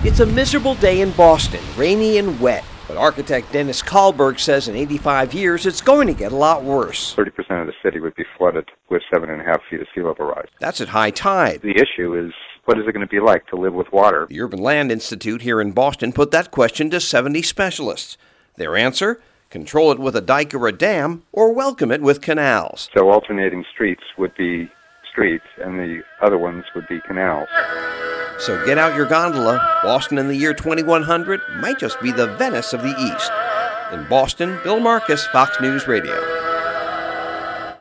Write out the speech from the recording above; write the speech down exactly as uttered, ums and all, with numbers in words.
It's a miserable day in Boston, rainy and wet. But architect Dennis Kahlberg says in eighty-five years, it's going to get a lot worse. thirty percent of the city would be flooded with seven and a half feet of sea level rise. That's at high tide. The issue is, what is it going to be like to live with water? The Urban Land Institute here in Boston put that question to seventy specialists. Their answer? Control it with a dike or a dam, or welcome it with canals. So alternating streets would be streets, and the other ones would be canals. So get out your gondola. Boston in the year twenty-one hundred might just be the Venice of the East. In Boston, Bill Marcus, Fox News Radio.